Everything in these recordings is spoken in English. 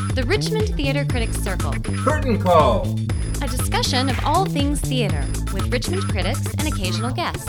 The Richmond Theater Critics Circle. Curtain Call. A discussion of all things theater with Richmond critics and occasional guests.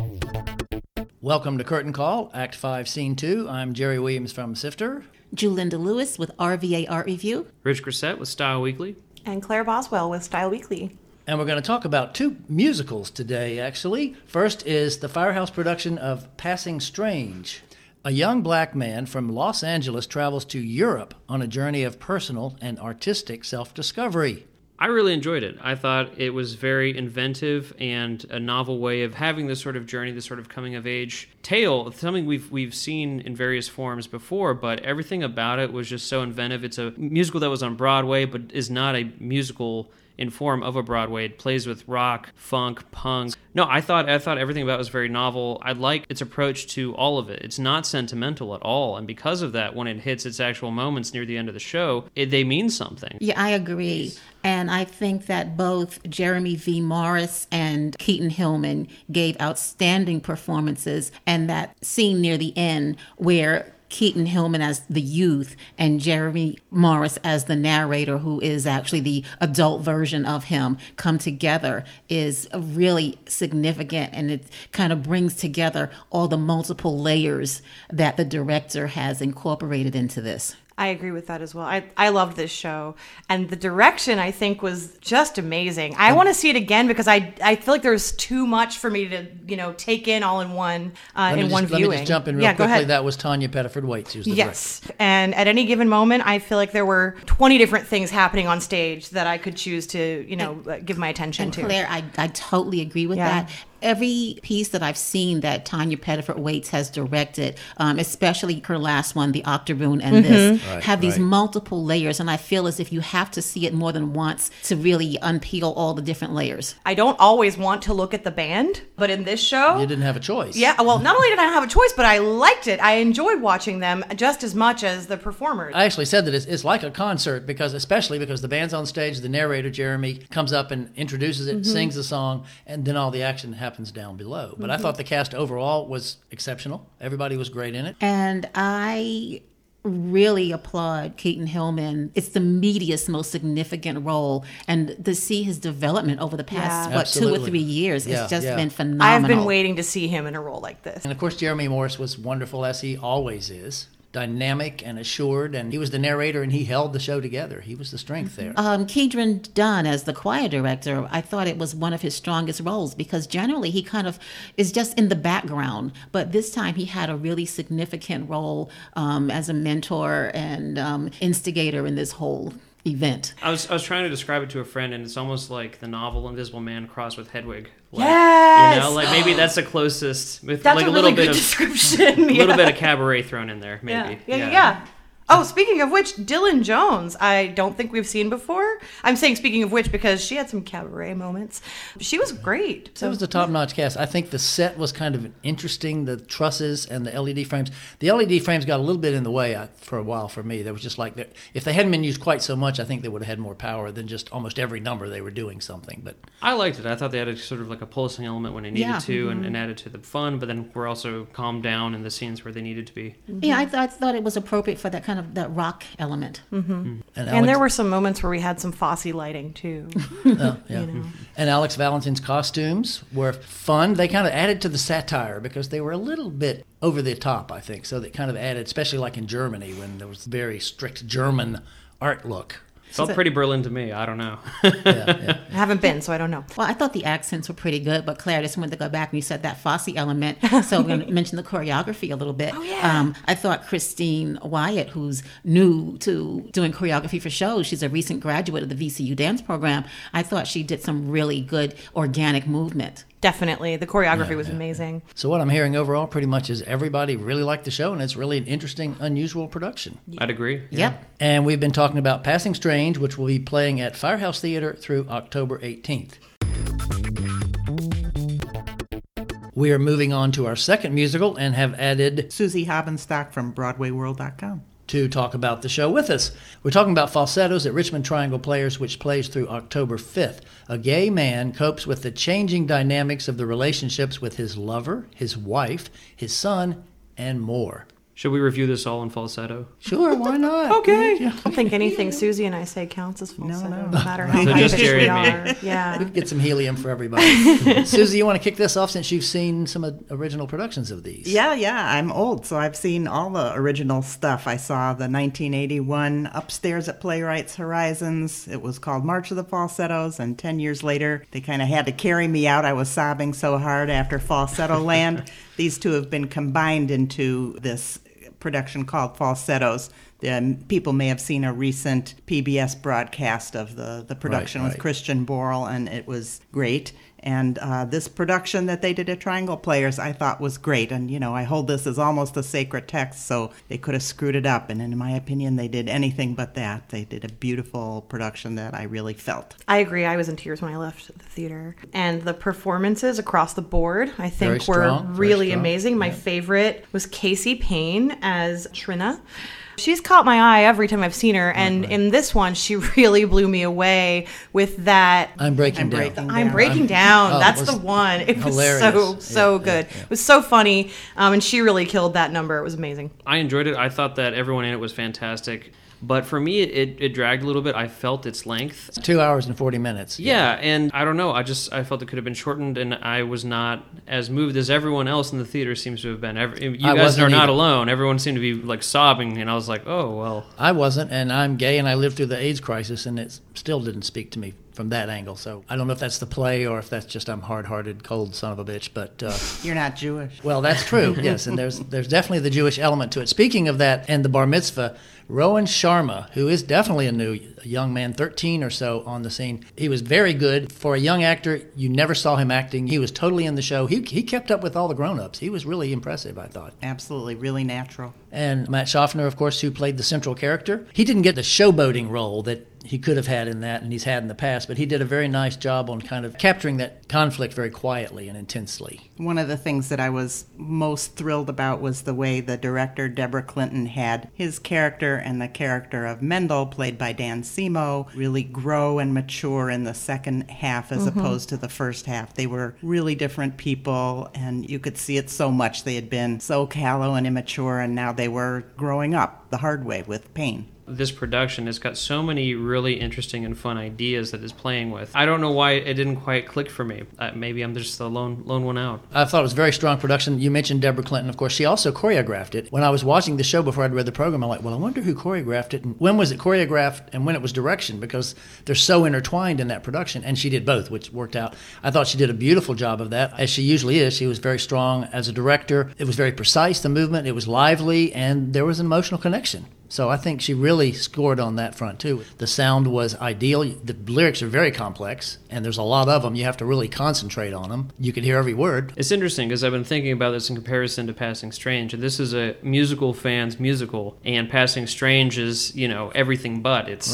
Welcome to Curtain Call, Act 5, Scene 2. I'm Jerry Williams from Sifter. Julinda Lewis with RVA Art Review. Rich Grissett with Style Weekly. And Claire Boswell with Style Weekly. And we're going to talk about two musicals today, actually. First is the Firehouse production of Passing Strange. A young black man from Los Angeles travels to Europe on a journey of personal and artistic self-discovery. I really enjoyed it. I thought it was very inventive and a novel way of having this sort of journey, this sort of coming-of-age tale, something we've seen in various forms before, but everything about it was just so inventive. It's a musical that was on Broadway, but is not a musical in form of a Broadway. It plays with rock, funk, punk. No, I thought everything about it was very novel. I like its approach to all of it. It's not sentimental at all, and because of that, when it hits its actual moments near the end of the show, they mean something. Yeah, I agree. And I think that both Jeremy V. Morris and Keaton Hillman gave outstanding performances, and that scene near the end where Keaton Hillman as the youth and Jeremy Morris as the narrator, who is actually the adult version of him, come together is really significant, and it kind of brings together all the multiple layers that the director has incorporated into this. I agree with that as well. I loved this show, and the direction I think was just amazing. I want to see it again because I feel like there's too much for me to take in all in one viewing. Let me just jump in real quickly. Go ahead. That was Tanya Pettiford Waits, who's the director. And at any given moment, I feel like there were 20 different things happening on stage that I could choose to give my attention to. Claire, I totally agree with that. Every piece that I've seen that Tanya Pettiford Waits has directed, especially her last one, The Octoroon and this, have these multiple layers. And I feel as if you have to see it more than once to really unpeel all the different layers. I don't always want to look at the band, but in this show... You didn't have a choice. Yeah, well, not only did I have a choice, but I liked it. I enjoyed watching them just as much as the performers. I actually said that it's like a concert, especially because the band's on stage, the narrator, Jeremy, comes up and introduces it, sings the song, and then all the action happens down below. But I thought the cast overall was exceptional. Everybody was great in it. And I really applaud Keaton Hillman. It's the meatiest, most significant role. And to see his development over the past, 2 or 3 years, it's just been phenomenal. I've been waiting to see him in a role like this. And of course, Jeremy Morris was wonderful, as he always is. Dynamic and assured, and he was the narrator, and he held the show together. He was the strength there. Kedron Dunn as the choir director, I thought it was one of his strongest roles because generally he kind of is just in the background, but this time he had a really significant role as a mentor and instigator in this whole event. I was trying to describe it to a friend, and it's almost like the novel Invisible Man crossed with Hedwig. Yes! Maybe that's the closest. With that's like a little really bit good of description. A little bit of cabaret thrown in there, maybe. Yeah. Oh, speaking of which, Dylan Jones, I don't think we've seen before. I'm saying speaking of which because she had some cabaret moments. She was great. So it was a top-notch cast. I think the set was kind of interesting, the trusses and the LED frames. The LED frames got a little bit in the way for a while for me. There was just like, if they hadn't been used quite so much, I think they would have had more power than just almost every number they were doing something. But I liked it. I thought they added sort of like a pulsing element when they needed to and added to the fun, but then were also calmed down in the scenes where they needed to be. Yeah, I thought it was appropriate for that kind of that rock element. And there were some moments where we had some Fosse lighting too. And Alex Valentine's costumes were fun. They kind of added to the satire because they were a little bit over the top, I think. So they kind of added, especially like in Germany when there was very strict German art look. Felt pretty Berlin to me. I don't know. I haven't been, so I don't know. Well, I thought the accents were pretty good, but Claire, I just wanted to go back and you said that Fosse element. So we're going to mention the choreography a little bit. Oh, yeah. I thought Christine Wyatt, who's new to doing choreography for shows, she's a recent graduate of the VCU dance program. I thought she did some really good organic movement. Definitely. The choreography was amazing. So what I'm hearing overall pretty much is everybody really liked the show, and it's really an interesting, unusual production. I'd agree. Yep. And we've been talking about Passing Strange, which will be playing at Firehouse Theater through October 18th. We are moving on to our second musical and have added Susie Havenstock from BroadwayWorld.com to talk about the show with us. We're talking about Falsettos at Richmond Triangle Players, which plays through October 5th. A gay man copes with the changing dynamics of the relationships with his lover, his wife, his son, and more. Should we review this all in falsetto? Sure, why not? Okay. I don't think anything Susie and I say counts as falsetto, no matter how So high just pitched Jerry we and me. are. Yeah. We can get some helium for everybody. Susie, you want to kick this off since you've seen some original productions of these? Yeah, I'm old, so I've seen all the original stuff. I saw the 1981 Upstairs at Playwrights Horizons. It was called March of the Falsettos, and 10 years later, they kind of had to carry me out. I was sobbing so hard after Falsetto Land. These two have been combined into this production called Falsettos. People may have seen a recent PBS broadcast of the production with Christian Borle, and it was great. And this production that they did at Triangle Players I thought was great. And, I hold this as almost a sacred text, so they could have screwed it up. And in my opinion, they did anything but that. They did a beautiful production that I really felt. I agree. I was in tears when I left the theater. And the performances across the board, I think, were really amazing. My favorite was Casey Payne as Trina. She's caught my eye every time I've seen her, and in this one, she really blew me away with that. I'm breaking down. I'm breaking down. That's the one. It hilarious. was so good. Yeah. It was so funny, and she really killed that number. It was amazing. I enjoyed it. I thought that everyone in it was fantastic. But for me, it dragged a little bit. I felt its length. It's 2 hours and 40 minutes. Yeah, and I don't know. I felt it could have been shortened, and I was not as moved as everyone else in the theater seems to have been. You guys are not alone. Everyone seemed to be sobbing, and I was like, oh, well. I wasn't, and I'm gay, and I lived through the AIDS crisis, and it still didn't speak to me from that angle. So I don't know if that's the play or if that's just I'm hard-hearted, cold son of a bitch, but... You're not Jewish. Well, that's true, yes, and there's definitely the Jewish element to it. Speaking of that and the bar mitzvah, Rowan Sharma, who is definitely a young man, 13 or so on the scene. He was very good. For a young actor, you never saw him acting. He was totally in the show. He kept up with all the grown-ups. He was really impressive, I thought. Absolutely, really natural. And Matt Schaffner, of course, who played the central character. He didn't get the showboating role that he could have had in that and he's had in the past, but he did a very nice job on kind of capturing that conflict very quietly and intensely. One of the things that I was most thrilled about was the way the director, Deborah Clinton, had his character and the character of Mendel, played by Dan Simo, really grow and mature in the second half as opposed to the first half. They were really different people, and you could see it so much. They had been so callow and immature, and now they were growing up the hard way with pain. This production has got so many really interesting and fun ideas that it's playing with. I don't know why it didn't quite click for me. Maybe I'm just the lone one out. I thought it was a very strong production. You mentioned Deborah Clinton, of course. She also choreographed it. When I was watching the show before I'd read the program, I'm like, well, I wonder who choreographed it and when was it choreographed and when it was direction, because they're so intertwined in that production. And she did both, which worked out. I thought she did a beautiful job of that, as she usually is. She was very strong as a director. It was very precise, the movement. It was lively, and there was an emotional connection. So I think she really scored on that front, too. The sound was ideal. The lyrics are very complex, and there's a lot of them. You have to really concentrate on them. You could hear every word. It's interesting, because I've been thinking about this in comparison to Passing Strange. And this is a musical fan's musical, and Passing Strange is, everything but. It's,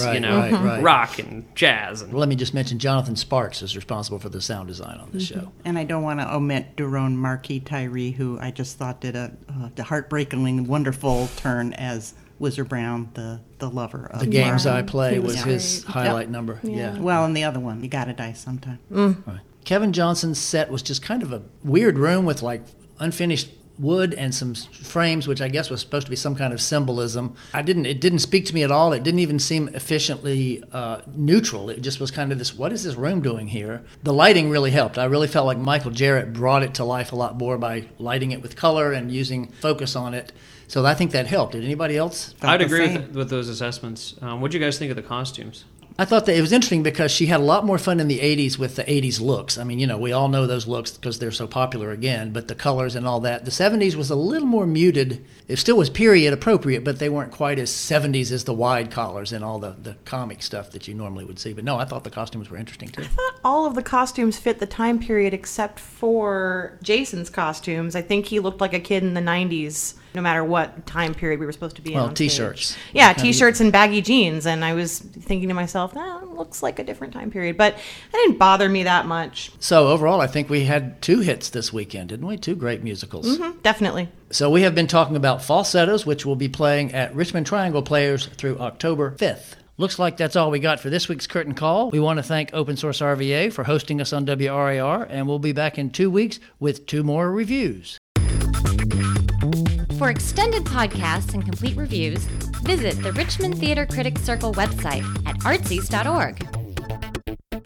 rock and jazz. And... Well, let me just mention Jonathan Sparks is responsible for the sound design on the show. And I don't want to omit Daron Marquis-Tyree, who I just thought did a heartbreakingly wonderful turn as Whizzer Brown, the lover of The Games Mark. I Play was his highlight number. Yeah. Well, and the other one, You Gotta Die Sometime. Right. Kevin Johnson's set was just kind of a weird room with unfinished wood and some frames, which I guess was supposed to be some kind of symbolism. It didn't speak to me at all. It didn't even seem efficiently neutral. It just was kind of this, what is this room doing here? The lighting really helped. I really felt like Michael Jarrett brought it to life a lot more by lighting it with color and using focus on it. So I think that helped. Did anybody else? I'd agree with those assessments. What do you guys think of the costumes? I thought that it was interesting because she had a lot more fun in the 80s with the 80s looks. I mean, we all know those looks because they're so popular again, but the colors and all that. The 70s was a little more muted. It still was period appropriate, but they weren't quite as 70s as the wide collars and all the comic stuff that you normally would see. But no, I thought the costumes were interesting too. I thought all of the costumes fit the time period except for Jason's costumes. I think he looked like a kid in the 90s. No matter what time period we were supposed to be in. Well, T-shirts. Yeah, T-shirts and baggy jeans. And I was thinking to myself, it looks like a different time period. But it didn't bother me that much. So overall, I think we had 2 hits this weekend, didn't we? 2 great musicals. Mm-hmm, definitely. So we have been talking about Falsettos, which will be playing at Richmond Triangle Players through October 5th. Looks like that's all we got for this week's Curtain Call. We want to thank Open Source RVA for hosting us on WRAR, and we'll be back in 2 weeks with 2 more reviews. For For extended podcasts and complete reviews, visit the Richmond Theater Critics Circle website at artsies.org.